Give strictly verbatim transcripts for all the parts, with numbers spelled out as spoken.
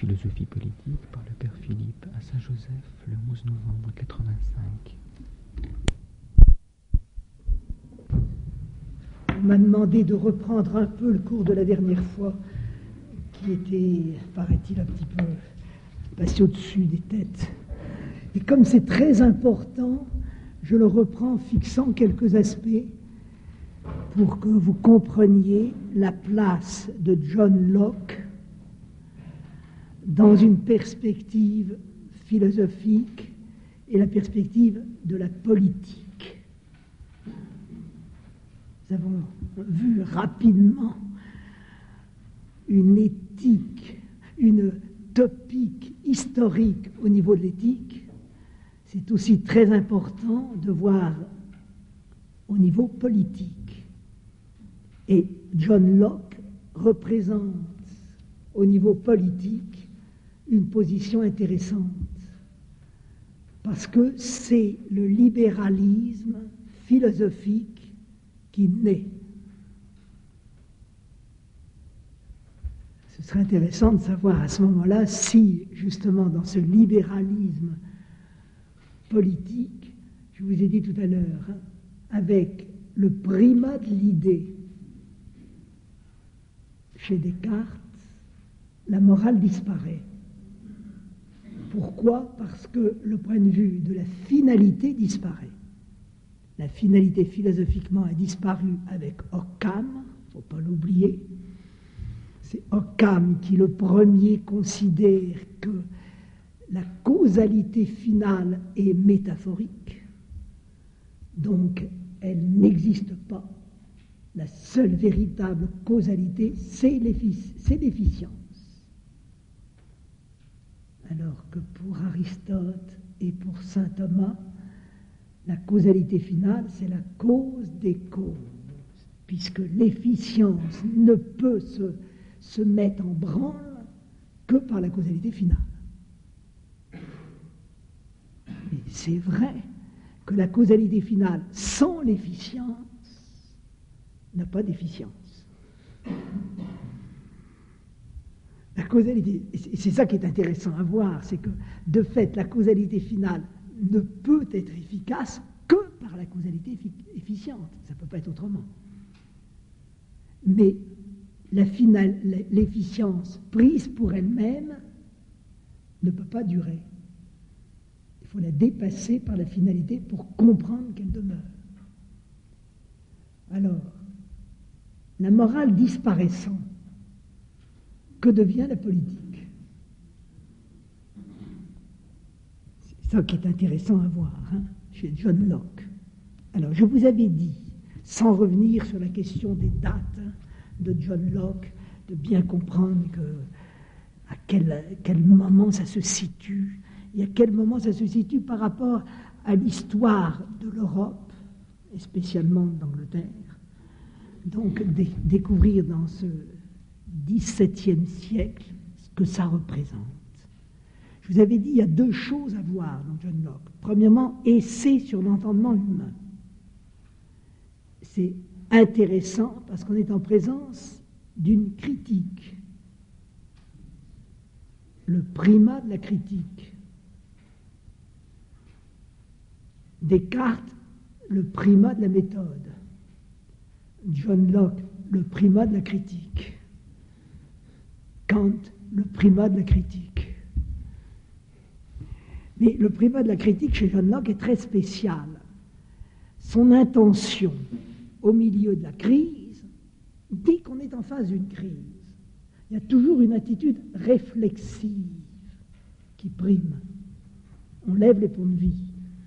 philosophie politique par le père Philippe à Saint-Joseph le onze novembre quatre-vingt-cinq. On m'a demandé de reprendre un peu le cours de la dernière fois, qui était, paraît-il, un petit peu passé au-dessus des têtes. Et comme c'est très important, je le reprends en fixant quelques aspects pour que vous compreniez la place de John Locke dans une perspective philosophique et la perspective de la politique. Nous avons vu rapidement une éthique, une topique historique au niveau de l'éthique. C'est aussi très important de voir au niveau politique. Et John Locke représente au niveau politique une position intéressante, parce que c'est le libéralisme philosophique qui naît. Ce serait intéressant de savoir à ce moment-là si, justement, dans ce libéralisme politique, je vous ai dit tout à l'heure, hein, avec le primat de l'idée chez Descartes, la morale disparaît. Pourquoi ? Parce que le point de vue de la finalité disparaît. La finalité philosophiquement a disparu avec Occam, il ne faut pas l'oublier. C'est Occam qui, le premier, considère que la causalité finale est métaphorique. Donc, elle n'existe pas. La seule véritable causalité, c'est l'efficience. Alors que pour Aristote et pour saint Thomas, la causalité finale, c'est la cause des causes, puisque l'efficience ne peut se, se mettre en branle que par la causalité finale. Mais c'est vrai que la causalité finale sans l'efficience n'a pas d'efficience. La causalité, et c'est ça qui est intéressant à voir, c'est que de fait, la causalité finale ne peut être efficace que par la causalité efficiente. Ça ne peut pas être autrement. Mais la finale, l'efficience prise pour elle-même ne peut pas durer. Il faut la dépasser par la finalité pour comprendre qu'elle demeure. Alors, la morale disparaissant, que devient la politique ? C'est ça qui est intéressant à voir, hein, chez John Locke. Alors, je vous avais dit, sans revenir sur la question des dates hein, de John Locke, de bien comprendre que, à quel, quel moment ça se situe, et à quel moment ça se situe par rapport à l'histoire de l'Europe, et spécialement d'Angleterre. Donc, dé- découvrir dans ce dix-septième siècle ce que ça représente. Je vous avais dit, il y a deux choses à voir dans John Locke. Premièrement, essai sur l'entendement humain. C'est intéressant parce qu'on est en présence d'une critique. Le primat de la critique. Descartes, le primat de la méthode. John Locke, le primat de la critique. Kant, le primat de la critique. Mais le primat de la critique chez John Locke est très spécial. Son intention au milieu de la crise, dès qu'on est en face d'une crise, il y a toujours une attitude réflexive qui prime. On lève les ponts de vie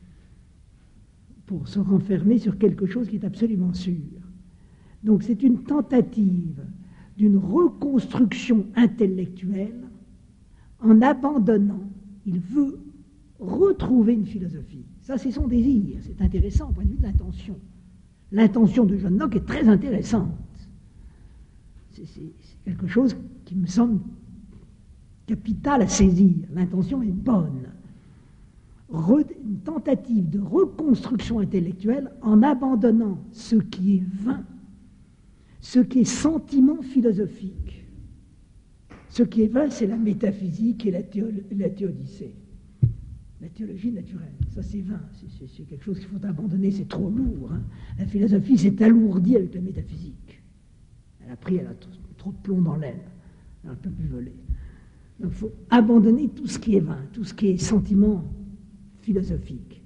pour se renfermer sur quelque chose qui est absolument sûr. Donc c'est une tentative d'une reconstruction intellectuelle en abandonnant, il veut retrouver une philosophie. Ça, c'est son désir, c'est intéressant au point de vue de l'intention. L'intention de John Locke est très intéressante. C'est, c'est, c'est quelque chose qui me semble capital à saisir. L'intention est bonne. Re, une tentative de reconstruction intellectuelle en abandonnant ce qui est vain, ce qui est sentiment philosophique. Ce qui est vain, c'est la métaphysique et la, théo- la théodicée. La théologie naturelle, ça c'est vain, c'est, c'est quelque chose qu'il faut abandonner, c'est trop lourd. Hein. La philosophie s'est alourdie avec la métaphysique. Elle a pris, elle a trop, trop de plomb dans l'aile, elle ne peut plus voler. Donc il faut abandonner tout ce qui est vain, tout ce qui est sentiment philosophique.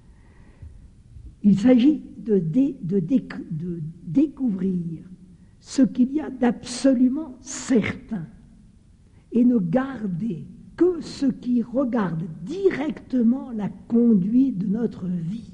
Il s'agit de, dé, de, dé, de découvrir ce qu'il y a d'absolument certain et ne garder que ce qui regarde directement la conduite de notre vie.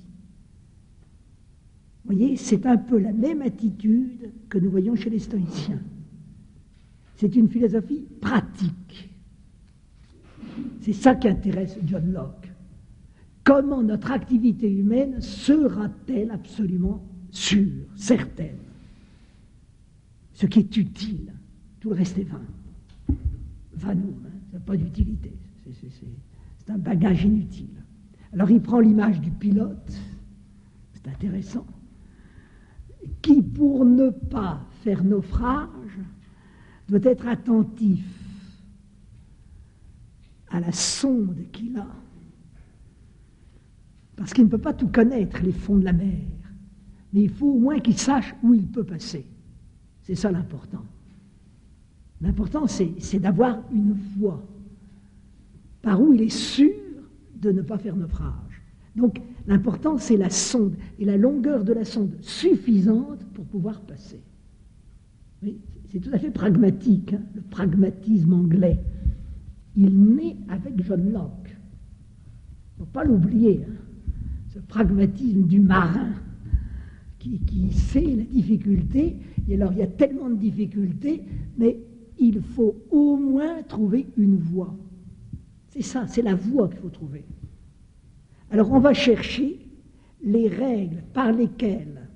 Vous voyez, c'est un peu la même attitude que nous voyons chez les stoïciens. C'est une philosophie pratique. C'est ça qui intéresse John Locke. Comment notre activité humaine sera-t-elle absolument sûre, certaine? Ce qui est utile, tout le reste est vain. Vanum, hein, ça n'a pas d'utilité, c'est, c'est, c'est, c'est un bagage inutile. Alors il prend l'image du pilote, c'est intéressant, qui pour ne pas faire naufrage doit être attentif à la sonde qu'il a, parce qu'il ne peut pas tout connaître, les fonds de la mer, mais il faut au moins qu'il sache où il peut passer. C'est ça l'important. L'important, c'est, c'est d'avoir une voie par où il est sûr de ne pas faire naufrage. Donc, l'important, c'est la sonde, et la longueur de la sonde suffisante pour pouvoir passer. Oui, c'est tout à fait pragmatique, hein, le pragmatisme anglais. Il naît avec John Locke. Il ne faut pas l'oublier, hein, ce pragmatisme du marin qui, qui sait la difficulté. Et alors, il y a tellement de difficultés, mais il faut au moins trouver une voie. C'est ça, c'est la voie qu'il faut trouver. Alors, on va chercher les règles par lesquelles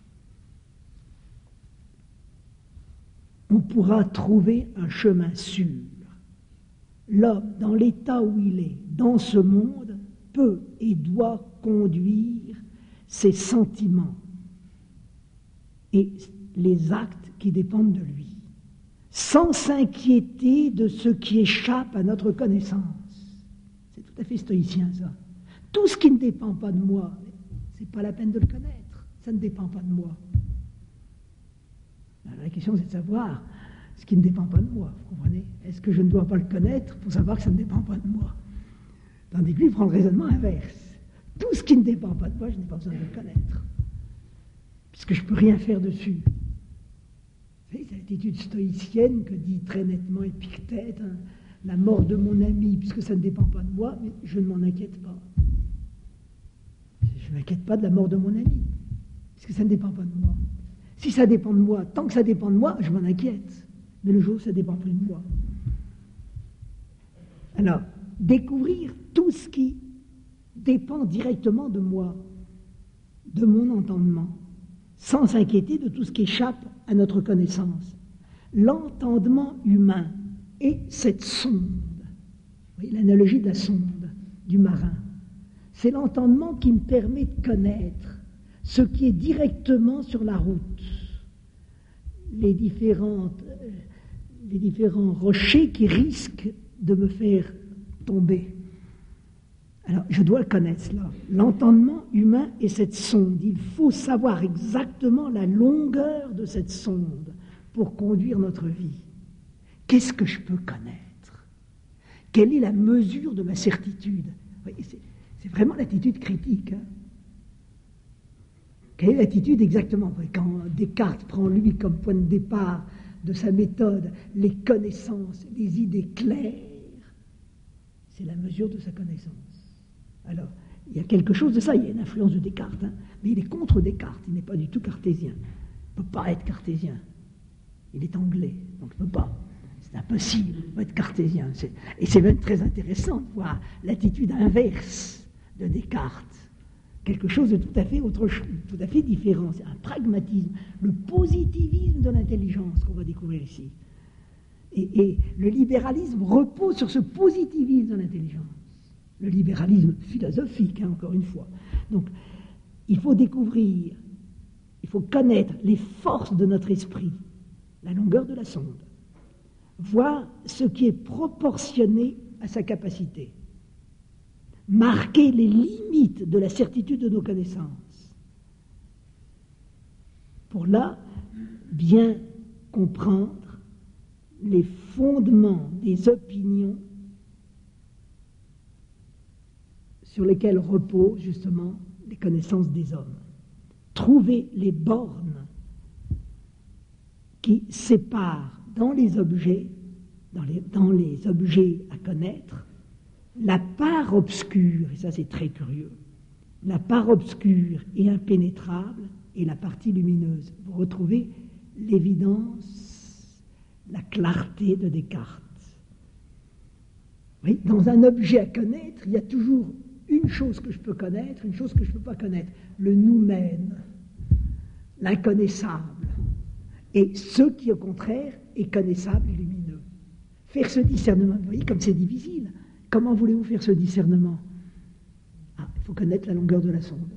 on pourra trouver un chemin sûr. L'homme, dans l'état où il est, dans ce monde, peut et doit conduire ses sentiments et les actes qui dépendent de lui, sans s'inquiéter de ce qui échappe à notre connaissance. C'est tout à fait stoïcien, ça. Tout ce qui ne dépend pas de moi, ce n'est pas la peine de le connaître, ça ne dépend pas de moi. Alors, la question, c'est de savoir ce qui ne dépend pas de moi, vous comprenez? Est-ce que je ne dois pas le connaître pour savoir que ça ne dépend pas de moi? Tandis que lui, il prend le raisonnement inverse. Tout ce qui ne dépend pas de moi, je n'ai pas besoin de le connaître, puisque je ne peux rien faire dessus. C'est l'attitude stoïcienne que dit très nettement Épictète, hein, la mort de mon ami, puisque ça ne dépend pas de moi, mais je ne m'en inquiète pas. Je ne m'inquiète pas de la mort de mon ami, puisque ça ne dépend pas de moi. Si ça dépend de moi, tant que ça dépend de moi, je m'en inquiète. Mais le jour où ça ne dépend plus de moi. Alors, découvrir tout ce qui dépend directement de moi, de mon entendement, sans s'inquiéter de tout ce qui échappe à notre connaissance. L'entendement humain est cette sonde. Oui, l'analogie de la sonde, du marin. C'est l'entendement qui me permet de connaître ce qui est directement sur la route. Les, différentes, les différents rochers qui risquent de me faire tomber. Alors, je dois le connaître, cela. L'entendement humain est cette sonde. Il faut savoir exactement la longueur de cette sonde pour conduire notre vie. Qu'est-ce que je peux connaître? Quelle est la mesure de ma certitude? Oui, c'est, c'est vraiment l'attitude critique. Hein? Quelle est l'attitude exactement? Quand Descartes prend, lui, comme point de départ de sa méthode, les connaissances, les idées claires, c'est la mesure de sa connaissance. Alors, il y a quelque chose de ça, il y a une influence de Descartes, hein, mais il est contre Descartes, il n'est pas du tout cartésien. Il ne peut pas être cartésien. Il est anglais, donc il ne peut pas. C'est impossible de être cartésien. C'est, et c'est même très intéressant de voir l'attitude inverse de Descartes. Quelque chose de tout à fait autre chose, tout à fait différent. C'est un pragmatisme, le positivisme de l'intelligence qu'on va découvrir ici. Et, et le libéralisme repose sur ce positivisme de l'intelligence. Le libéralisme philosophique, hein, encore une fois. Donc, il faut découvrir, il faut connaître les forces de notre esprit, la longueur de la sonde, voir ce qui est proportionné à sa capacité, marquer les limites de la certitude de nos connaissances, pour là bien comprendre les fondements des opinions sur lesquelles reposent justement les connaissances des hommes. Trouver les bornes qui séparent dans les objets, dans les, dans les objets à connaître, la part obscure, et ça c'est très curieux, la part obscure et impénétrable et la partie lumineuse. Vous retrouvez l'évidence, la clarté de Descartes. Oui, dans un objet à connaître, il y a toujours une chose que je peux connaître, une chose que je ne peux pas connaître. Le noumène, l'inconnaissable, et ce qui, au contraire, est connaissable et lumineux. Faire ce discernement, vous voyez comme c'est difficile. Comment voulez-vous faire ce discernement? Ah, il faut connaître la longueur de la sonde.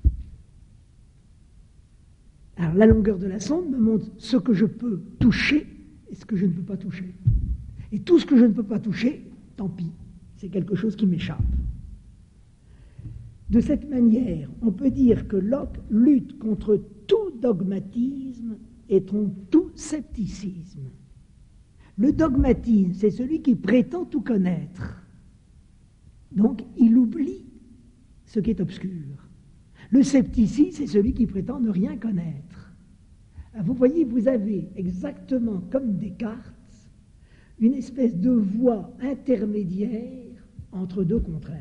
Alors, la longueur de la sonde me montre ce que je peux toucher et ce que je ne peux pas toucher. Et tout ce que je ne peux pas toucher, tant pis, c'est quelque chose qui m'échappe. De cette manière, on peut dire que Locke lutte contre tout dogmatisme et contre tout scepticisme. Le dogmatisme, c'est celui qui prétend tout connaître. Donc, il oublie ce qui est obscur. Le scepticisme, c'est celui qui prétend ne rien connaître. Alors, vous voyez, vous avez exactement comme Descartes une espèce de voie intermédiaire entre deux contraires.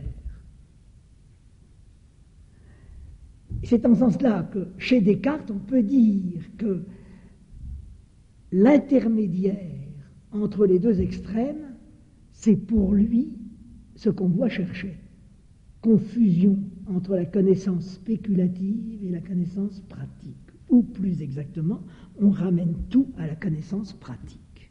C'est en ce sens-là que chez Descartes, on peut dire que l'intermédiaire entre les deux extrêmes, c'est pour lui ce qu'on doit chercher. Confusion entre la connaissance spéculative et la connaissance pratique. Ou plus exactement, on ramène tout à la connaissance pratique.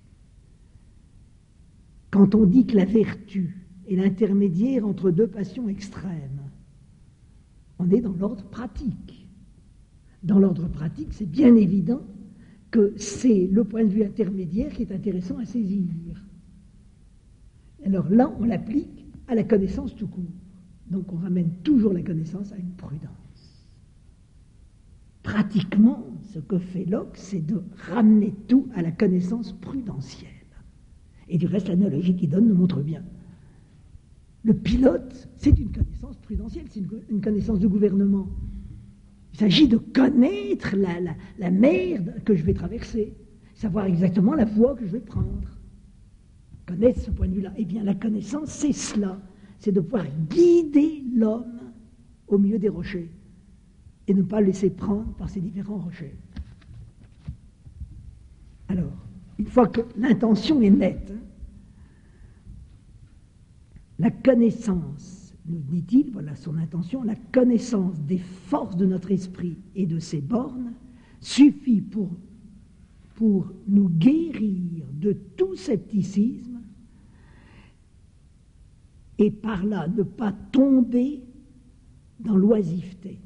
Quand on dit que la vertu est l'intermédiaire entre deux passions extrêmes, on est dans l'ordre pratique. Dans l'ordre pratique, c'est bien évident que c'est le point de vue intermédiaire qui est intéressant à saisir. Alors là, on l'applique à la connaissance tout court. Donc on ramène toujours la connaissance à une prudence. Pratiquement, ce que fait Locke, c'est de ramener tout à la connaissance prudentielle. Et du reste, l'analogie qu'il donne nous montre bien. Le pilote, c'est une connaissance prudentielle, c'est une, une connaissance de gouvernement. Il s'agit de connaître la, la, la mer que je vais traverser, savoir exactement la voie que je vais prendre. Connaître ce point de vue-là. Eh bien, la connaissance, c'est cela. C'est de pouvoir guider l'homme au milieu des rochers et ne pas le laisser prendre par ces différents rochers. Alors, une fois que l'intention est nette, hein, la connaissance, nous dit-il, voilà son intention, la connaissance des forces de notre esprit et de ses bornes suffit pour, pour nous guérir de tout scepticisme et par là ne pas tomber dans l'oisiveté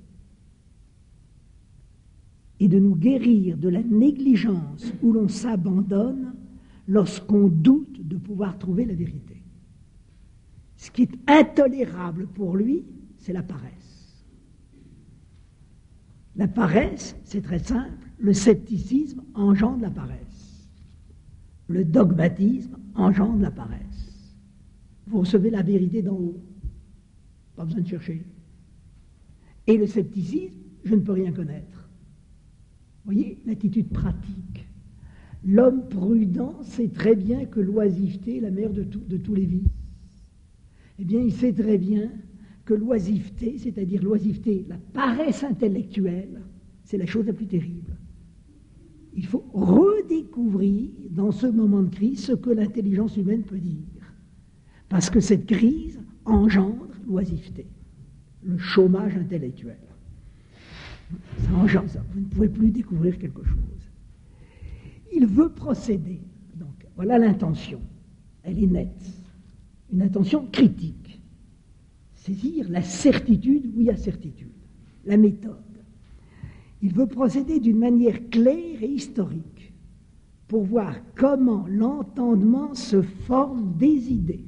et de nous guérir de la négligence où l'on s'abandonne lorsqu'on doute de pouvoir trouver la vérité. Ce qui est intolérable pour lui, c'est la paresse. La paresse, c'est très simple, le scepticisme engendre la paresse. Le dogmatisme engendre la paresse. Vous recevez la vérité d'en haut, pas besoin de chercher. Et le scepticisme, je ne peux rien connaître. Vous voyez, l'attitude pratique. L'homme prudent sait très bien que l'oisiveté est la mère de, tout, de tous les vices. Eh bien, il sait très bien que l'oisiveté, c'est-à-dire l'oisiveté, la paresse intellectuelle, c'est la chose la plus terrible. Il faut redécouvrir dans ce moment de crise ce que l'intelligence humaine peut dire. Parce que cette crise engendre l'oisiveté, le chômage intellectuel. Ça engendre ça. Vous ne pouvez plus découvrir quelque chose. Il veut procéder. Donc, voilà l'intention. Elle est nette. Une intention critique. Saisir la certitude où il y a certitude. La méthode. Il veut procéder d'une manière claire et historique. pour voir comment l'entendement se forme des idées.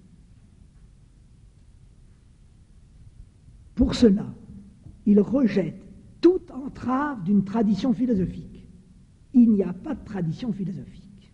Pour cela, il rejette toute entrave d'une tradition philosophique. Il n'y a pas de tradition philosophique.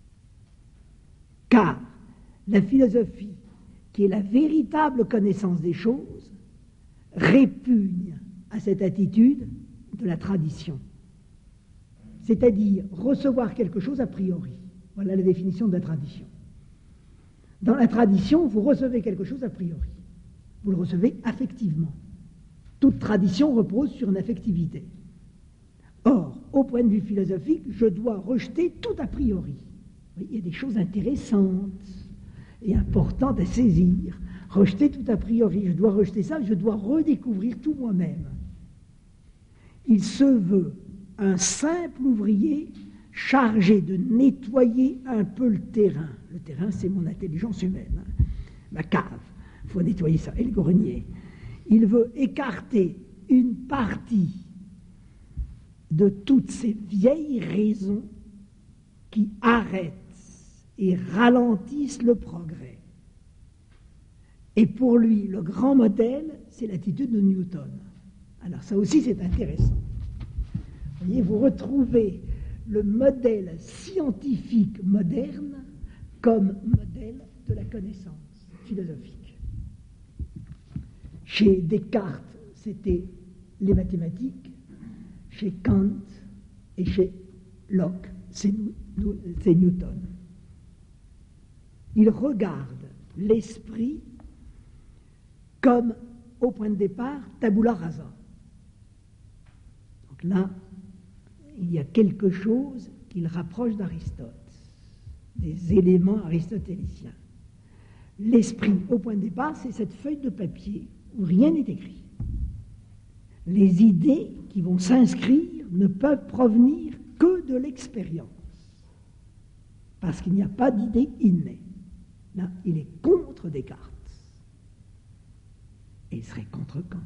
Car la philosophie, qui est la véritable connaissance des choses, répugne à cette attitude de la tradition. C'est-à-dire recevoir quelque chose a priori. Voilà la définition de la tradition. Dans la tradition, vous recevez quelque chose a priori. Vous le recevez affectivement. Toute tradition repose sur une affectivité. Or, au point de vue philosophique, je dois rejeter tout a priori. Il y a des choses intéressantes et importantes à saisir. Rejeter tout a priori, je dois rejeter ça, je dois redécouvrir tout moi-même. Il se veut un simple ouvrier chargé de nettoyer un peu le terrain. Le terrain, c'est mon intelligence humaine, hein. Ma cave, il faut nettoyer ça, et le grenier. Il veut écarter une partie de toutes ces vieilles raisons qui arrêtent et ralentissent le progrès. Et pour lui, le grand modèle, c'est l'attitude de Newton. Alors ça aussi, c'est intéressant. Vous voyez, vous retrouvez le modèle scientifique moderne comme modèle de la connaissance philosophique. Chez Descartes, c'était les mathématiques. Chez Kant et chez Locke, c'est Newton. Il regarde l'esprit comme, au point de départ, tabula rasa. Donc là, il y a quelque chose qui le rapproche d'Aristote, des éléments aristotéliciens. L'esprit, au point de départ, c'est cette feuille de papier où rien n'est écrit. Les idées qui vont s'inscrire ne peuvent provenir que de l'expérience, parce qu'il n'y a pas d'idée innée. Là, il est contre Descartes. Et il serait contre Kant.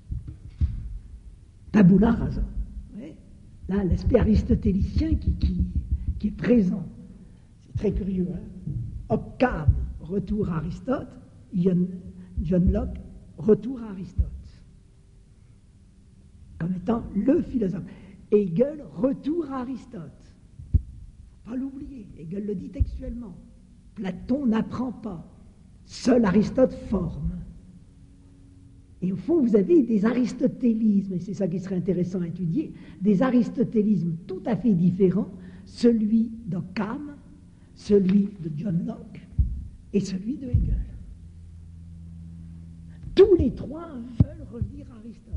Tabula rasa. Ouais. Là, l'aspect aristotélicien qui, qui, qui est présent. C'est très curieux. Hein? Occam, retour à Aristote. John, John Locke, retour à Aristote. Comme étant le philosophe. Hegel, retour à Aristote. Pas l'oublier. Hegel le dit textuellement. Platon n'apprend pas. Seul Aristote forme. Et au fond, vous avez des aristotélismes, et c'est ça qui serait intéressant à étudier, des aristotélismes tout à fait différents, celui d'Occam, celui de John Locke et celui de Hegel. Tous les trois veulent revenir à Aristote.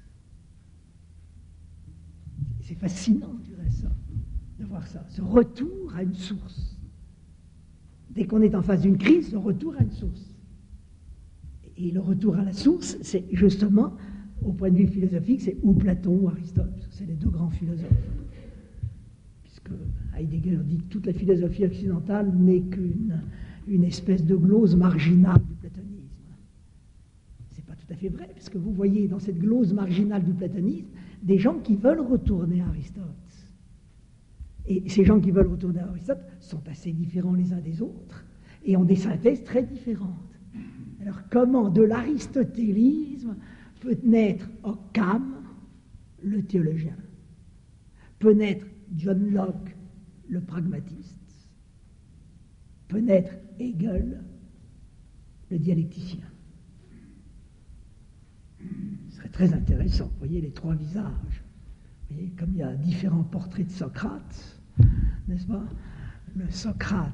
C'est fascinant, je dirais ça, de voir ça, ce retour à une source. Dès qu'on est en face d'une crise, le retour à une source. Et le retour à la source, c'est justement, au point de vue philosophique, c'est ou Platon ou Aristote, parce que c'est les deux grands philosophes. Puisque Heidegger dit que toute la philosophie occidentale n'est qu'une une espèce de glose marginale du platonisme. C'est pas tout à fait vrai, parce que vous voyez dans cette glose marginale du platonisme des gens qui veulent retourner à Aristote. Et ces gens qui veulent retourner à Aristote sont assez différents les uns des autres et ont des synthèses très différentes. Alors comment de l'aristotélisme peut naître Occam, le théologien, peut naître John Locke, le pragmatiste, peut naître Hegel, le dialecticien. Ce serait très intéressant, vous voyez les trois visages. Vous voyez, comme il y a différents portraits de Socrate, n'est-ce pas? Le Socrate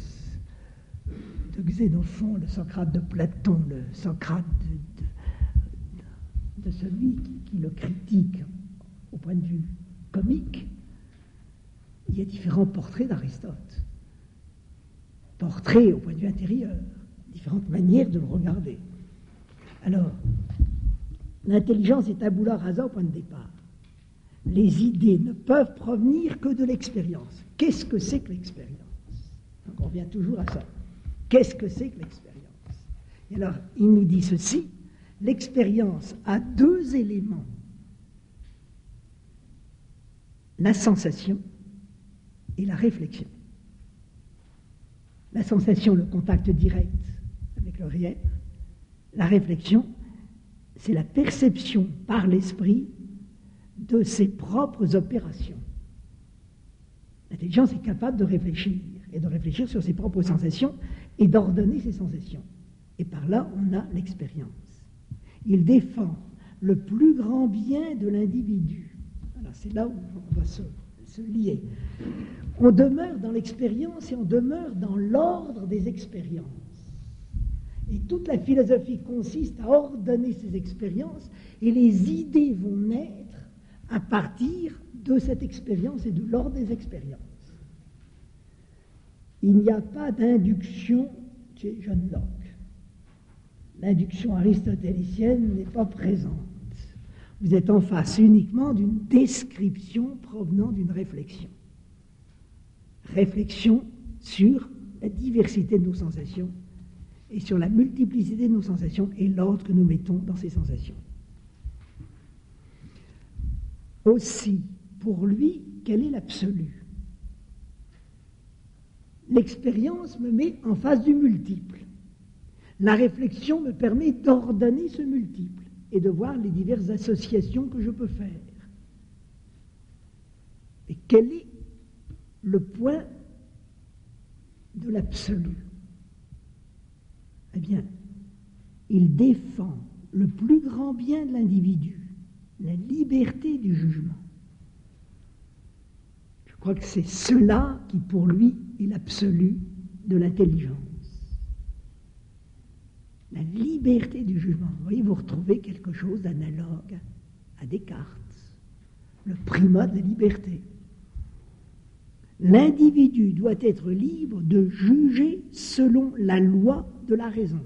de Xénophon, le Socrate de Platon, le Socrate de, de, de celui qui, qui le critique au point de vue comique. Il y a différents portraits d'Aristote. Portraits au point de vue intérieur, différentes manières de le regarder. Alors, l'intelligence est tabula rasa au point de départ. Les idées ne peuvent provenir que de l'expérience. Qu'est-ce que c'est que l'expérience? Donc on revient toujours à ça. Qu'est-ce que c'est que l'expérience? Et alors, il nous dit ceci, l'expérience a deux éléments. La sensation et la réflexion. La sensation, le contact direct avec le réel. La réflexion, c'est la perception par l'esprit de ses propres opérations. L'intelligence est capable de réfléchir, et de réfléchir sur ses propres sensations, et d'ordonner ses sensations. Et par là, on a l'expérience. Il défend le plus grand bien de l'individu. Alors c'est là où on va se, se lier. On demeure dans l'expérience et on demeure dans l'ordre des expériences. Et toute la philosophie consiste à ordonner ces expériences, et les idées vont naître à partir de cette expérience et de l'ordre des expériences. Il n'y a pas d'induction chez John Locke. L'induction aristotélicienne n'est pas présente. Vous êtes en face uniquement d'une description provenant d'une réflexion. Réflexion sur la diversité de nos sensations et sur la multiplicité de nos sensations et l'ordre que nous mettons dans ces sensations. Aussi, pour lui, quel est l'absolu? L'expérience me met en face du multiple. La réflexion me permet d'ordonner ce multiple et de voir les diverses associations que je peux faire. Et quel est le point de l'absolu? Eh bien, il défend le plus grand bien de l'individu, la liberté du jugement. Je crois que c'est cela qui, pour lui, est l'absolu de l'intelligence. La liberté du jugement. Vous voyez, vous retrouvez quelque chose d'analogue à Descartes, le primat de la liberté. L'individu doit être libre de juger selon la loi de la raison,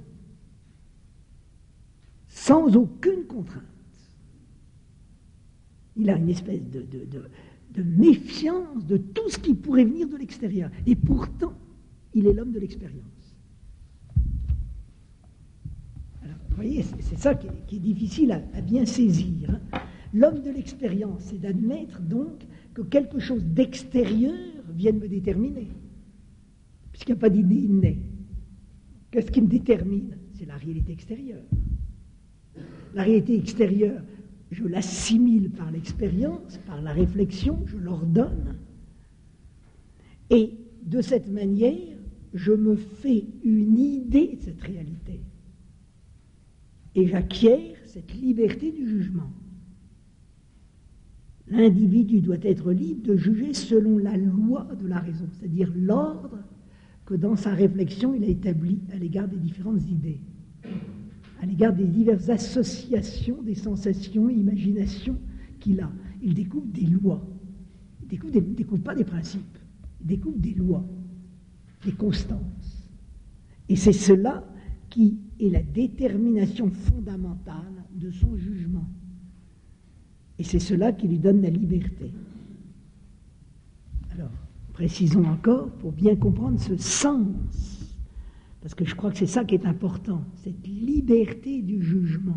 sans aucune contrainte. Il a une espèce de, de, de, de méfiance de tout ce qui pourrait venir de l'extérieur. Et pourtant, il est l'homme de l'expérience. Alors, vous voyez, c'est, c'est ça qui est, qui est difficile à, à bien saisir. Hein. L'homme de l'expérience, c'est d'admettre donc que quelque chose d'extérieur vienne me déterminer. Puisqu'il n'y a pas d'idée innée. Qu'est-ce qui me détermine? C'est la réalité extérieure. La réalité extérieure, je l'assimile par l'expérience, par la réflexion, je l'ordonne. Et de cette manière, je me fais une idée de cette réalité. Et j'acquiers cette liberté du jugement. L'individu doit être libre de juger selon la loi de la raison, c'est-à-dire l'ordre que dans sa réflexion il a établi à l'égard des différentes idées, à l'égard des diverses associations, des sensations, imaginations qu'il a. Il découvre des lois. Il découvre, des, il découvre pas des principes, il découvre des lois, des constances. Et c'est cela qui est la détermination fondamentale de son jugement. Et c'est cela qui lui donne la liberté. Alors, précisons encore, pour bien comprendre ce sens, parce que je crois que c'est ça qui est important, cette liberté du jugement,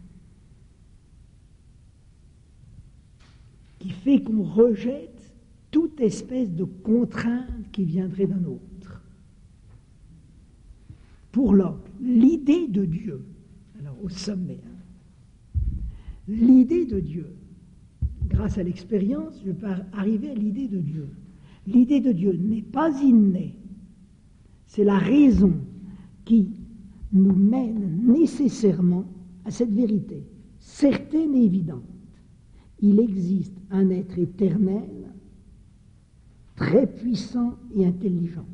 qui fait qu'on rejette toute espèce de contrainte qui viendrait d'un autre. Pour Locke, l'idée de Dieu, alors au sommet, hein, l'idée de Dieu, grâce à l'expérience, je peux arriver à l'idée de Dieu. L'idée de Dieu n'est pas innée. C'est la raison qui nous mène nécessairement à cette vérité, certaine et évidente. Il existe un être éternel, très puissant et intelligent.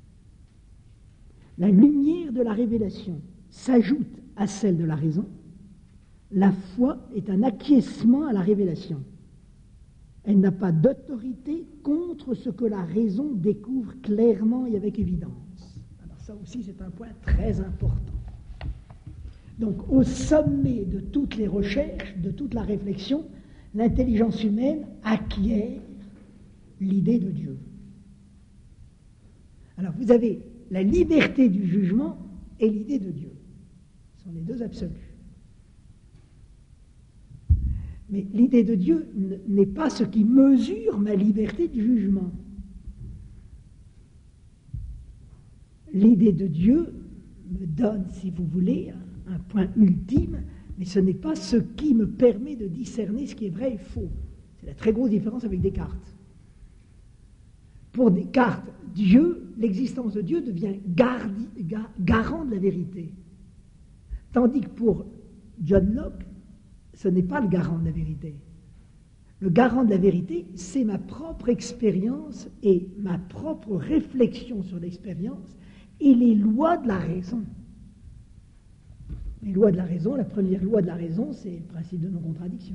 La lumière de la révélation s'ajoute à celle de la raison. La foi est un acquiescement à la révélation. Elle n'a pas d'autorité contre ce que la raison découvre clairement et avec évidence. Alors ça aussi, c'est un point très important. Donc, au sommet de toutes les recherches, de toute la réflexion, l'intelligence humaine acquiert l'idée de Dieu. Alors, vous avez la liberté du jugement et l'idée de Dieu. Ce sont les deux absolus. Mais l'idée de Dieu n'est pas ce qui mesure ma liberté du jugement. l'idée de Dieu me donne, si vous voulez, un, un point ultime, mais ce n'est pas ce qui me permet de discerner ce qui est vrai et faux. C'est la très grosse différence avec Descartes. Pour Descartes, Dieu, l'existence de Dieu devient gardi, gar, garant de la vérité. Tandis que pour John Locke, ce n'est pas le garant de la vérité. Le garant de la vérité, c'est ma propre expérience et ma propre réflexion sur l'expérience et les lois de la raison. Les lois de la raison, la première loi de la raison, c'est le principe de non-contradiction.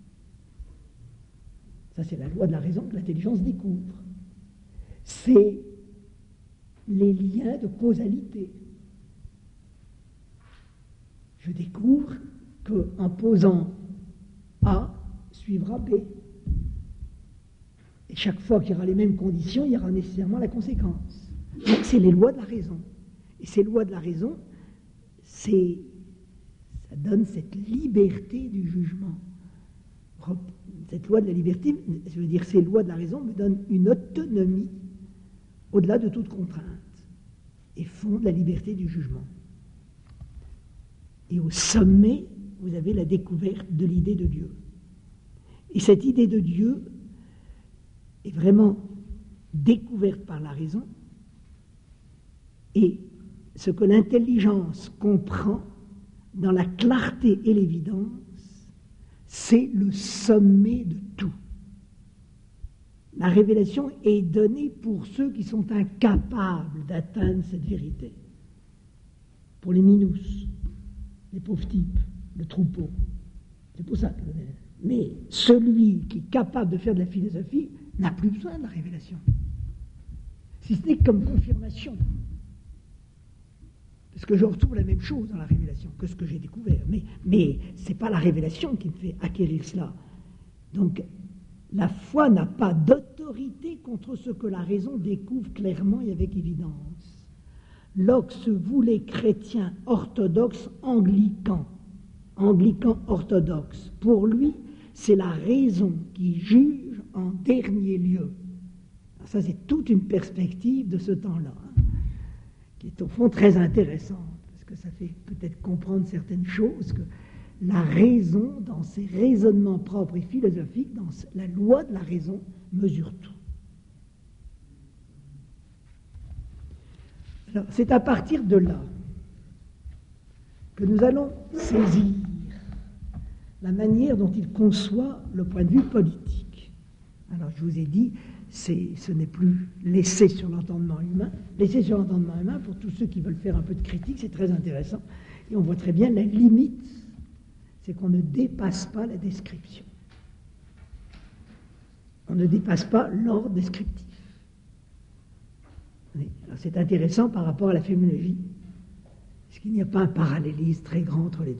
Ça, c'est la loi de la raison que l'intelligence découvre. C'est les liens de causalité. Je découvre qu'en posant A, suivra B. Et chaque fois qu'il y aura les mêmes conditions, il y aura nécessairement la conséquence. Donc, c'est les lois de la raison. Et ces lois de la raison, c'est, ça donne cette liberté du jugement. Cette loi de la liberté, je veux dire, ces lois de la raison me donnent une autonomie au-delà de toute contrainte et fondent la liberté du jugement. Et au sommet, vous avez la découverte de l'idée de Dieu. Et cette idée de Dieu est vraiment découverte par la raison, et ce que l'intelligence comprend dans la clarté et l'évidence, c'est le sommet de tout. La révélation est donnée pour ceux qui sont incapables d'atteindre cette vérité. Pour les minus, les pauvres types, le troupeau. C'est pour ça que... Mais celui qui est capable de faire de la philosophie n'a plus besoin de la révélation. Si ce n'est comme confirmation. Parce que je retrouve la même chose dans la révélation que ce que j'ai découvert. Mais, mais ce n'est pas la révélation qui me fait acquérir cela. Donc, la foi n'a pas d'autorité contre ce que la raison découvre clairement et avec évidence. Locke se voulait chrétien orthodoxe anglican. Anglican orthodoxe. Pour lui, c'est la raison qui juge en dernier lieu. Alors ça, c'est toute une perspective de ce temps-là, hein, qui est au fond très intéressante, parce que ça fait peut-être comprendre certaines choses, que la raison, dans ses raisonnements propres et philosophiques, dans la loi de la raison, mesure tout. Alors, c'est à partir de là que nous allons saisir la manière dont il conçoit le point de vue politique. Alors, je vous ai dit, c'est, ce n'est plus l'essai sur l'entendement humain. L'essai sur l'entendement humain, pour tous ceux qui veulent faire un peu de critique, c'est très intéressant. Et on voit très bien la limite, c'est qu'on ne dépasse pas la description. On ne dépasse pas l'ordre descriptif. Alors, c'est intéressant par rapport à la phénoménologie, parce qu'il n'y a pas un parallélisme très grand entre les deux.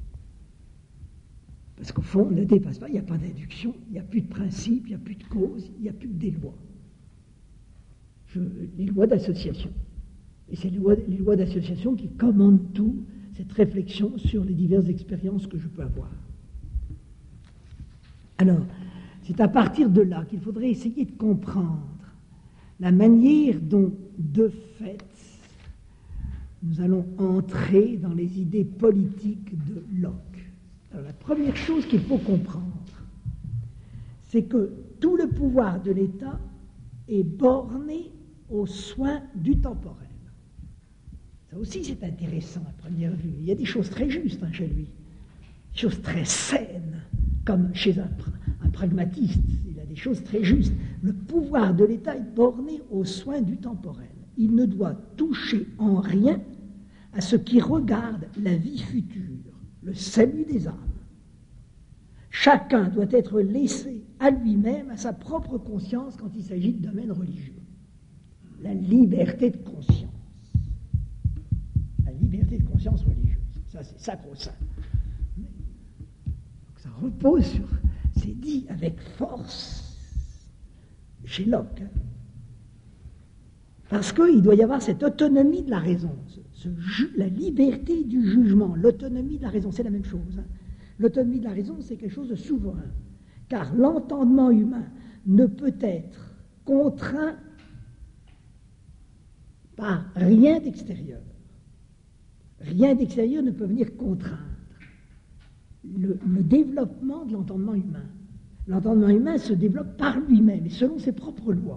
Parce qu'au fond, on ne dépasse pas, il n'y a pas d'induction, il n'y a plus de principe, il n'y a plus de cause, il n'y a plus que des lois. Je, les lois d'association. Et c'est les lois, les lois d'association qui commandent tout, cette réflexion sur les diverses expériences que je peux avoir. Alors, c'est à partir de là qu'il faudrait essayer de comprendre la manière dont, de fait, nous allons entrer dans les idées politiques de Locke. Alors, la première chose qu'il faut comprendre, c'est que tout le pouvoir de l'État est borné aux soins du temporel. Ça aussi, c'est intéressant à première vue. Il y a des choses très justes hein, chez lui, des choses très saines, comme chez un, un pragmatiste. Il a des choses très justes. Le pouvoir de l'État est borné aux soins du temporel. Il ne doit toucher en rien à ce qui regarde la vie future, le salut des âmes. Chacun doit être laissé à lui-même, à sa propre conscience, quand il s'agit de domaine religieux. La liberté de conscience. La liberté de conscience religieuse. Ça, c'est sacro-saint. Ça repose sur... C'est dit avec force chez Locke. Hein. Parce qu'il doit y avoir cette autonomie de la raison. Ce, ce ju- la liberté du jugement, l'autonomie de la raison, c'est la même chose. Hein. L'autonomie de la raison, c'est quelque chose de souverain. Car l'entendement humain ne peut être contraint par rien d'extérieur. Rien d'extérieur ne peut venir contraindre le, le développement de l'entendement humain. L'entendement humain se développe par lui-même et selon ses propres lois.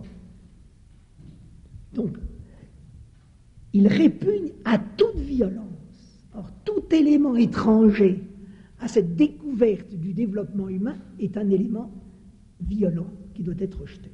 Donc, il répugne à toute violence. Or, tout élément étranger à cette découverte du développement humain est un élément violent qui doit être rejeté.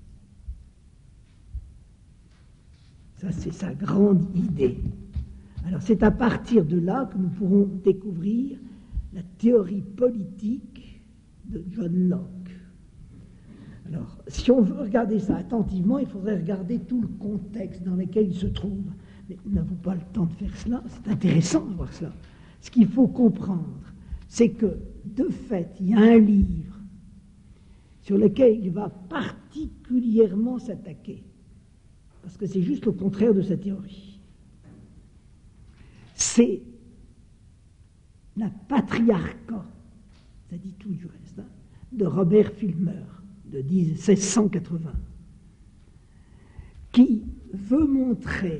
Ça, c'est sa grande idée. Alors, c'est à partir de là que nous pourrons découvrir la théorie politique de John Locke. Alors, si on veut regarder ça attentivement, il faudrait regarder tout le contexte dans lequel il se trouve. Mais nous n'avons pas le temps de faire cela. C'est intéressant de voir cela. Ce qu'il faut comprendre, c'est que, de fait, il y a un livre sur lequel il va particulièrement s'attaquer, parce que c'est juste le contraire de sa théorie. C'est la Patriarcat, ça dit tout du reste, hein, de Robert Filmer, de seize cent quatre-vingts, qui veut montrer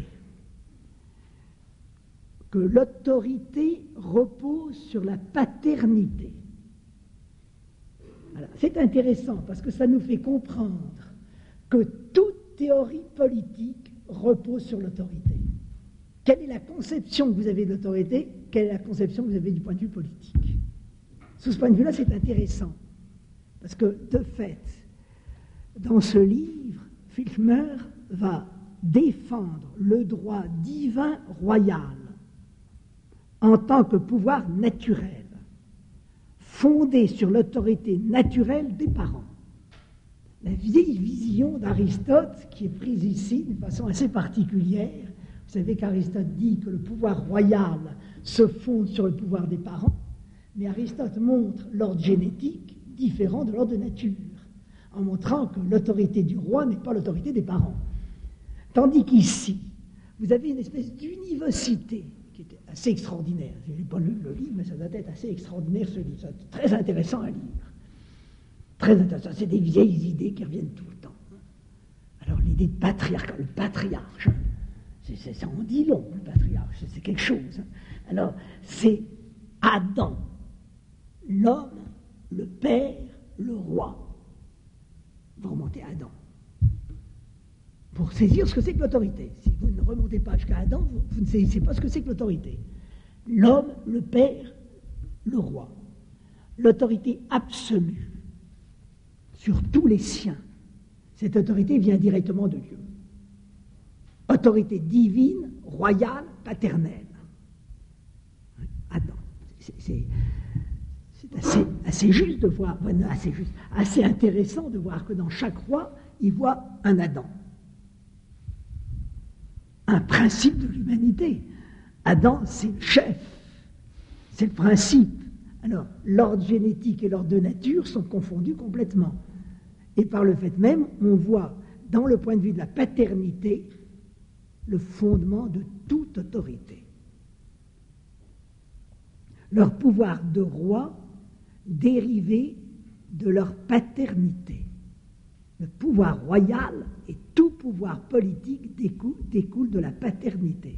que l'autorité repose sur la paternité. Alors, c'est intéressant parce que ça nous fait comprendre que toute théorie politique repose sur l'autorité. Quelle est la conception que vous avez de l'autorité? Quelle est la conception que vous avez du point de vue politique? Sous ce point de vue-là, c'est intéressant. Parce que, de fait, dans ce livre, Filmer va défendre le droit divin royal en tant que pouvoir naturel, fondé sur l'autorité naturelle des parents. La vieille vision d'Aristote, qui est prise ici d'une façon assez particulière, vous savez qu'Aristote dit que le pouvoir royal se fonde sur le pouvoir des parents, mais Aristote montre l'ordre génétique différent de l'ordre de nature, en montrant que l'autorité du roi n'est pas l'autorité des parents. Tandis qu'ici, vous avez une espèce d'univocité qui est assez extraordinaire. Je n'ai pas lu le livre, mais ça doit être assez extraordinaire ce livre. C'est très intéressant à lire. Très intéressant. C'est des vieilles idées qui reviennent tout le temps. Alors l'idée de patriarcat, le patriarche, c'est, c'est, ça en dit long, le patriarche, c'est, c'est quelque chose. Alors c'est Adam, l'homme, le père, le roi. Vous remontez à Adam. Pour saisir ce que c'est que l'autorité. Si vous ne remontez pas jusqu'à Adam, vous, vous ne saisissez pas ce que c'est que l'autorité. L'homme, le père, le roi. L'autorité absolue sur tous les siens. Cette autorité vient directement de Dieu. Autorité divine, royale, paternelle. Adam. C'est, c'est, c'est assez, assez juste de voir, bueno, assez juste, assez intéressant de voir que dans chaque roi, il voit un Adam. Un principe de l'humanité. Adam, c'est le chef. C'est le principe. Alors, l'ordre génétique et l'ordre de nature sont confondus complètement. Et par le fait même, on voit, dans le point de vue de la paternité, le fondement de toute autorité. Leur pouvoir de roi dérivé de leur paternité. Le pouvoir royal et tout pouvoir politique découle, découle de la paternité.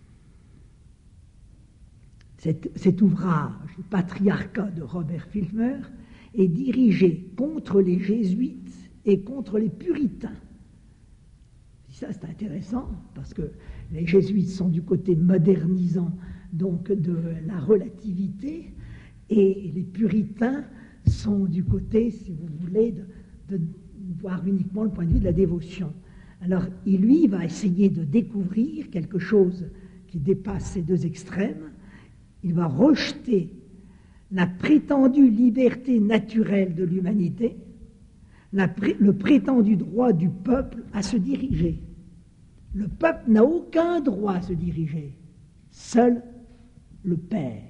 Cet, cet ouvrage, le Patriarcat de Robert Filmer, est dirigé contre les jésuites et contre les puritains. Ça, c'est intéressant, parce que les jésuites sont du côté modernisant donc de la relativité, et les puritains sont du côté, si vous voulez, de, de voir uniquement le point de vue de la dévotion. Alors, il, lui, va essayer de découvrir quelque chose qui dépasse ces deux extrêmes. Il va rejeter la prétendue liberté naturelle de l'humanité, la pré- le prétendu droit du peuple à se diriger. Le peuple n'a aucun droit à se diriger, seul le Père.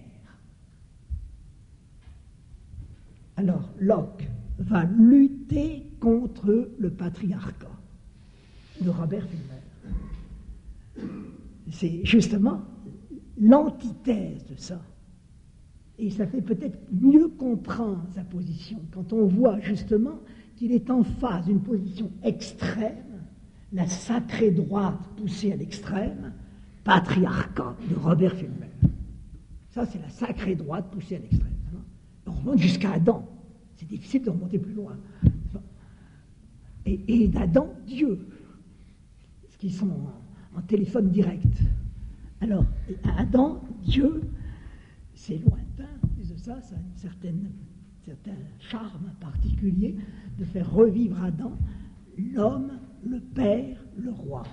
Alors, Locke va lutter contre le patriarcat de Robert Filmer. C'est justement l'antithèse de ça. Et ça fait peut-être mieux comprendre sa position quand on voit justement qu'il est en face d'une position extrême la sacrée droite poussée à l'extrême, patriarcat de Robert Filmer. Ça, c'est la sacrée droite poussée à l'extrême. On remonte jusqu'à Adam. C'est difficile de remonter plus loin. Et, et d'Adam, Dieu. Parce qu'ils sont en, en téléphone direct. Alors, Adam, Dieu, c'est lointain. Et ça, ça a une certaine, un certain charme particulier de faire revivre Adam, l'homme, le père, le roi.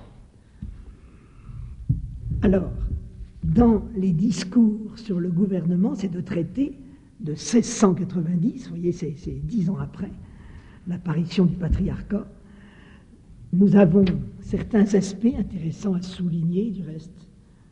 Alors, dans les discours sur le gouvernement, ces deux traités de seize cent quatre-vingt-dix, vous voyez, c'est, c'est dix ans après l'apparition du patriarcat, nous avons certains aspects intéressants à souligner, du reste.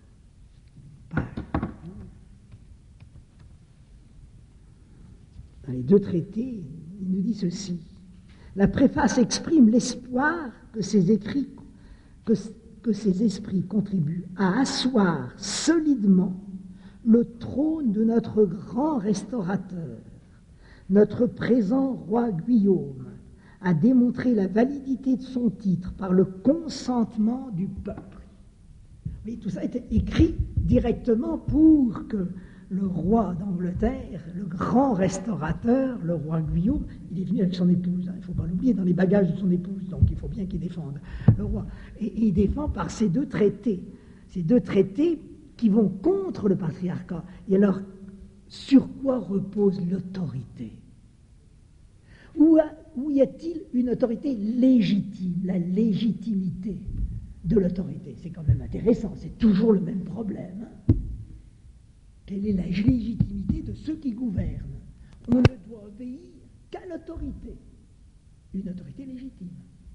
Dans les deux traités, il nous dit ceci. La préface exprime l'espoir que ces écrits, que, que ces esprits contribuent à asseoir solidement le trône de notre grand restaurateur, notre présent roi Guillaume, a démontré la validité de son titre par le consentement du peuple. Oui, tout ça était écrit directement pour que le roi d'Angleterre, le grand restaurateur, le roi Guillaume, il est venu avec son épouse, hein, il ne faut pas l'oublier, dans les bagages de son épouse, donc il faut bien qu'il défende le roi. Et, et il défend par ces deux traités, ces deux traités qui vont contre le patriarcat. Et alors, sur quoi repose l'autorité? Où, a, où y a-t-il une autorité légitime, la légitimité de l'autorité? C'est quand même intéressant, c'est toujours le même problème. Hein. Quelle est la légitimité de ceux qui gouvernent? On ne doit obéir qu'à l'autorité, une autorité légitime.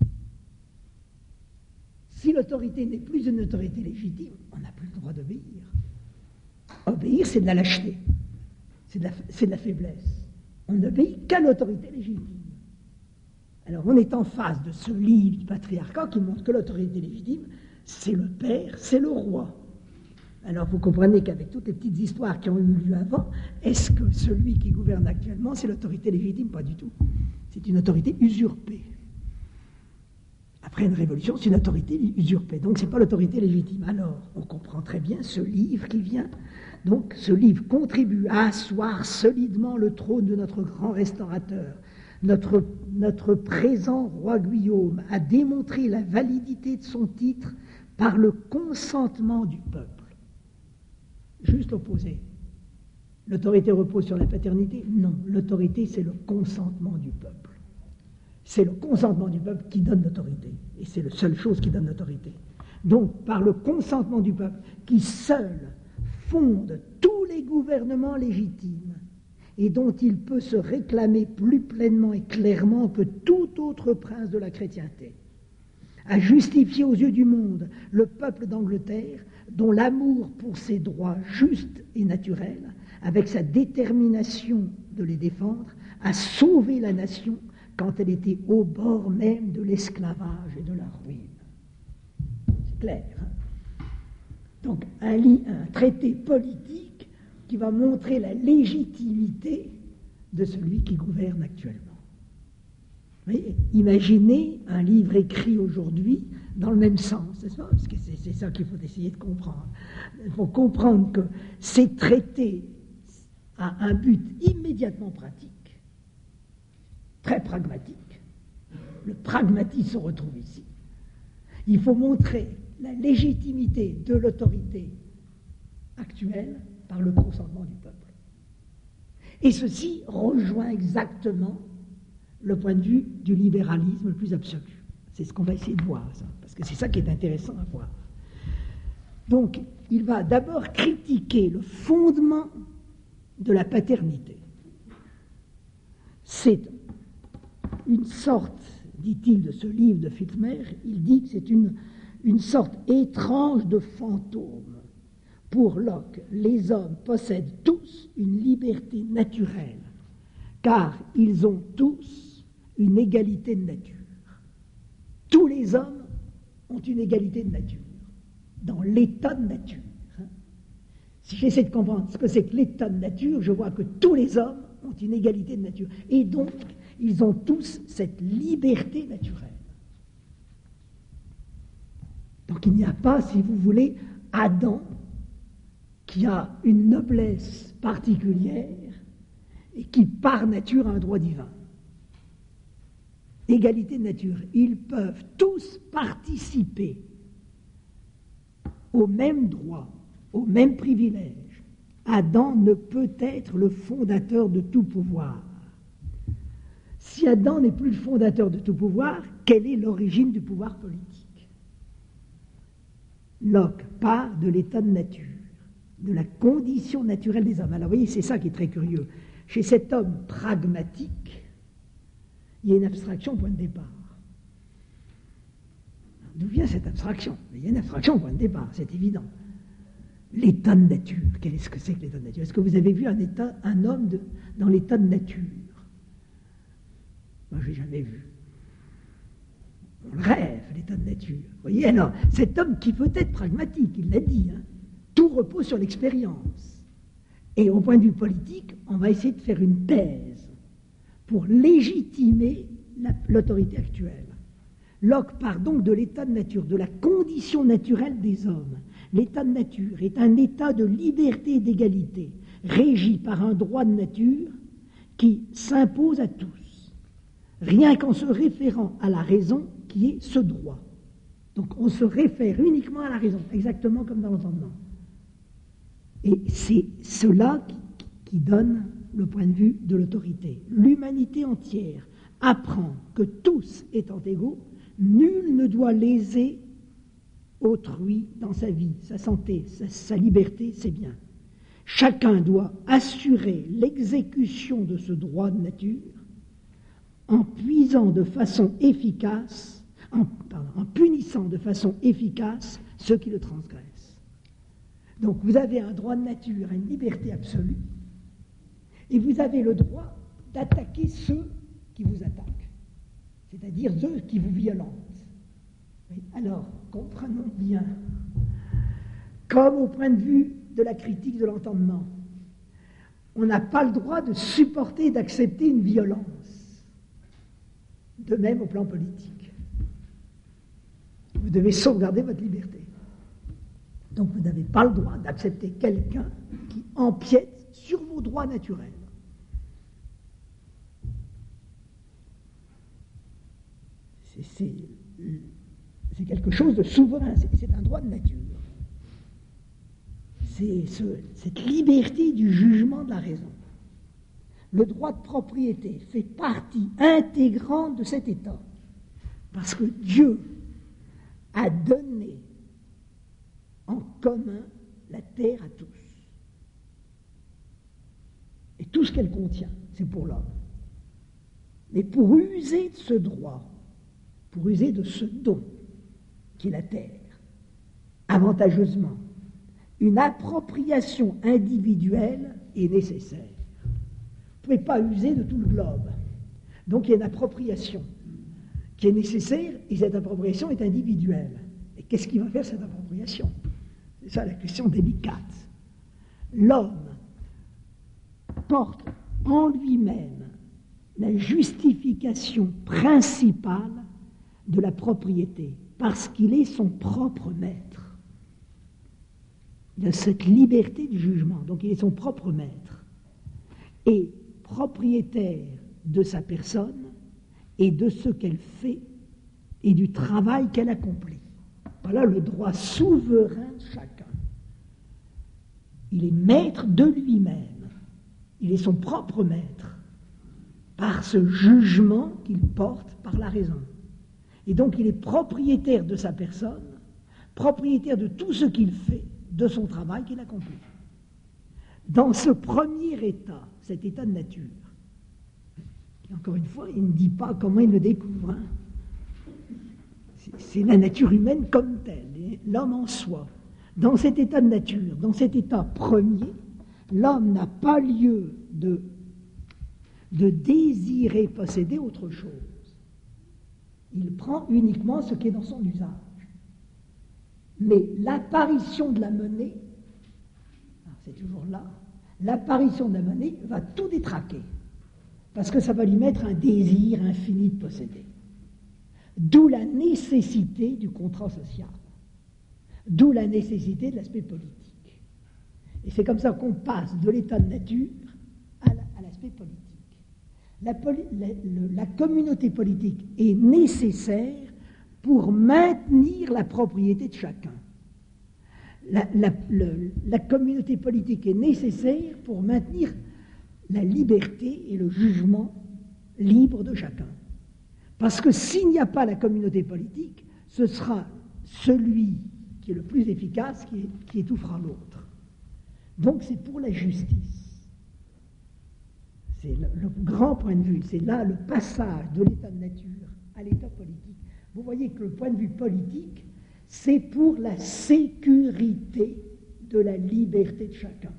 Si l'autorité n'est plus une autorité légitime, on n'a plus le droit d'obéir. Obéir, c'est de la lâcheté, c'est de la, c'est de la faiblesse. On n'obéit qu'à l'autorité légitime. Alors on est en face de ce livre du patriarcat qui montre que l'autorité légitime, c'est le père, c'est le roi. Alors vous comprenez qu'avec toutes les petites histoires qui ont eu lieu avant, est-ce que celui qui gouverne actuellement, c'est l'autorité légitime? Pas du tout. C'est une autorité usurpée. Après une révolution, c'est une autorité usurpée. Donc ce n'est pas l'autorité légitime. Alors on comprend très bien ce livre qui vient. Donc ce livre contribue à asseoir solidement le trône de notre grand restaurateur. Notre, notre présent roi Guillaume a démontré la validité de son titre par le consentement du peuple. Juste l'opposé. L'autorité repose sur la paternité? Non, l'autorité c'est le consentement du peuple. C'est le consentement du peuple qui donne l'autorité. Et c'est la seule chose qui donne l'autorité. Donc, par le consentement du peuple, qui seul fonde tous les gouvernements légitimes, et dont il peut se réclamer plus pleinement et clairement que tout autre prince de la chrétienté, a justifié aux yeux du monde le peuple d'Angleterre, dont l'amour pour ses droits justes et naturels, avec sa détermination de les défendre, a sauvé la nation quand elle était au bord même de l'esclavage et de la ruine. C'est clair. Hein? Donc un, un traité politique qui va montrer la légitimité de celui qui gouverne actuellement. Mais imaginez un livre écrit aujourd'hui dans le même sens, n'est-ce pas? Parce que c'est, c'est ça qu'il faut essayer de comprendre. Il faut comprendre que ces traités ont un but immédiatement pratique, très pragmatique. Le pragmatisme se retrouve ici. Il faut montrer la légitimité de l'autorité actuelle par le consentement du peuple. Et ceci rejoint exactement le point de vue du libéralisme le plus absolu. C'est ce qu'on va essayer de voir, ça, parce que c'est ça qui est intéressant à voir. Donc, il va d'abord critiquer le fondement de la paternité. C'est une sorte, dit-il de ce livre de Filmer, il dit que c'est une, une sorte étrange de fantôme. Pour Locke, les hommes possèdent tous une liberté naturelle, car ils ont tous une égalité de nature. Tous les hommes ont une égalité de nature, dans l'état de nature. Si j'essaie de comprendre ce que c'est que l'état de nature, je vois que tous les hommes ont une égalité de nature. Et donc, ils ont tous cette liberté naturelle. Donc il n'y a pas, si vous voulez, Adam qui a une noblesse particulière et qui par nature a un droit divin. Égalité de nature. Ils peuvent tous participer au même droit, au même privilège. Adam ne peut être le fondateur de tout pouvoir. Si Adam n'est plus le fondateur de tout pouvoir, quelle est l'origine du pouvoir politique? Locke part de l'état de nature, de la condition naturelle des hommes. Alors vous voyez, c'est ça qui est très curieux. Chez cet homme pragmatique, il y a une abstraction au point de départ. D'où vient cette abstraction? Il y a une abstraction au point de départ, c'est évident. L'état de nature, qu'est-ce que c'est que l'état de nature? Est-ce que vous avez vu un, état, un homme de, dans l'état de nature? Moi, je n'ai jamais vu. On le rêve, l'état de nature. Vous voyez, alors, cet homme qui peut être pragmatique, il l'a dit, hein, tout repose sur l'expérience. Et au point de vue politique, on va essayer de faire une thèse pour légitimer la, l'autorité actuelle. Locke part donc de l'état de nature, de la condition naturelle des hommes. L'état de nature est un état de liberté et d'égalité, régi par un droit de nature qui s'impose à tous, rien qu'en se référant à la raison qui est ce droit. Donc on se réfère uniquement à la raison, exactement comme dans l'entendement. Et c'est cela qui, qui donne le point de vue de l'autorité. L'humanité entière apprend que tous étant égaux, nul ne doit léser autrui dans sa vie, sa santé, sa, sa liberté, ses biens. Chacun doit assurer l'exécution de ce droit de nature en puisant de façon efficace, en, pardon, en punissant de façon efficace ceux qui le transgressent. Donc vous avez un droit de nature, une liberté absolue, et vous avez le droit d'attaquer ceux qui vous attaquent, c'est-à-dire ceux qui vous violentent. Alors, comprenons bien, comme au point de vue de la critique de l'entendement, on n'a pas le droit de supporter et d'accepter une violence. De même au plan politique. Vous devez sauvegarder votre liberté. Donc vous n'avez pas le droit d'accepter quelqu'un qui empiète sur vos droits naturels. C'est... c'est C'est quelque chose de souverain, c'est, c'est un droit de nature. C'est ce, cette liberté du jugement de la raison. Le droit de propriété fait partie intégrante de cet état, parce que Dieu a donné en commun la terre à tous. Et tout ce qu'elle contient, c'est pour l'homme. Mais pour user de ce droit, pour user de ce don, qui est la terre, avantageusement, une appropriation individuelle est nécessaire. Vous ne pouvez pas user de tout le globe. Donc il y a une appropriation qui est nécessaire, et cette appropriation est individuelle. Et qu'est-ce qui va faire cette appropriation? C'est ça la question délicate. L'homme porte en lui-même la justification principale de la propriété, parce qu'il est son propre maître. Il a cette liberté du jugement, donc il est son propre maître. Et propriétaire de sa personne et de ce qu'elle fait et du travail qu'elle accomplit. Voilà le droit souverain de chacun. Il est maître de lui-même. Il est son propre maître par ce jugement qu'il porte par la raison. Et donc il est propriétaire de sa personne, propriétaire de tout ce qu'il fait, de son travail qu'il accomplit. Dans ce premier état, cet état de nature, et encore une fois, il ne dit pas comment il le découvre. Hein. C'est, c'est la nature humaine comme telle, l'homme en soi. Dans cet état de nature, dans cet état premier, l'homme n'a pas lieu de, de désirer posséder autre chose. Il prend uniquement ce qui est dans son usage. Mais l'apparition de la monnaie, c'est toujours là, l'apparition de la monnaie va tout détraquer, parce que ça va lui mettre un désir infini de posséder. D'où la nécessité du contrat social. D'où la nécessité de l'aspect politique. Et c'est comme ça qu'on passe de l'état de nature à, la, à l'aspect politique. La, poli, la, le, la communauté politique est nécessaire pour maintenir la propriété de chacun. La, la, le, la communauté politique est nécessaire pour maintenir la liberté et le jugement libre de chacun. Parce que s'il n'y a pas la communauté politique, ce sera celui qui est le plus efficace qui, est, qui étouffera l'autre. Donc c'est pour la justice. C'est le, le grand point de vue, c'est là le passage de l'état de nature à l'état politique. Vous voyez que le point de vue politique, c'est pour la sécurité de la liberté de chacun.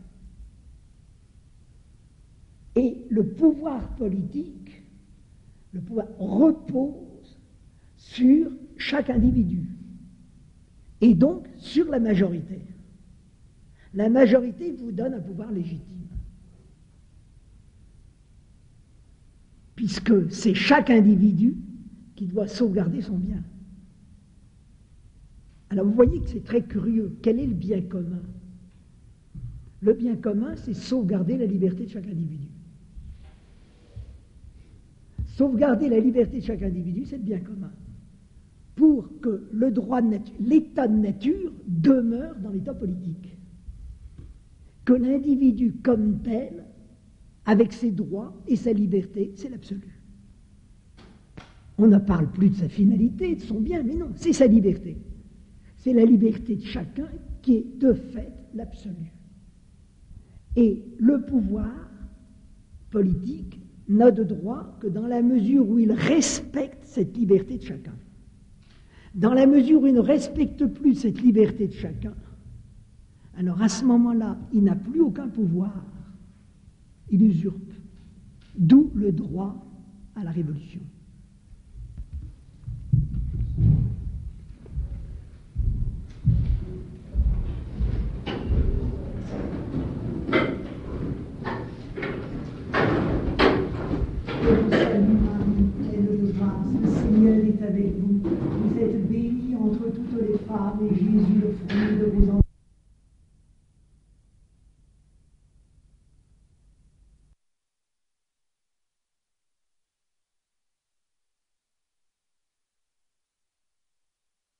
Et le pouvoir politique, le pouvoir repose sur chaque individu, et donc sur la majorité. La majorité vous donne un pouvoir légitime, puisque c'est chaque individu qui doit sauvegarder son bien. Alors vous voyez que c'est très curieux. Quel est le bien commun? Le bien commun, c'est sauvegarder la liberté de chaque individu. Sauvegarder la liberté de chaque individu, c'est le bien commun. Pour que le droit de nature, l'état de nature demeure dans l'état politique. Que l'individu comme tel, avec ses droits et sa liberté, c'est l'absolu. On ne parle plus de sa finalité, de son bien, mais non, c'est sa liberté. C'est la liberté de chacun qui est de fait l'absolu. Et le pouvoir politique n'a de droit que dans la mesure où il respecte cette liberté de chacun. Dans la mesure où il ne respecte plus cette liberté de chacun, alors à ce moment-là, il n'a plus aucun pouvoir. Il usurpe. D'où le droit à la révolution. Le Seigneur est avec vous. Vous êtes bénie entre toutes les femmes, et Jésus,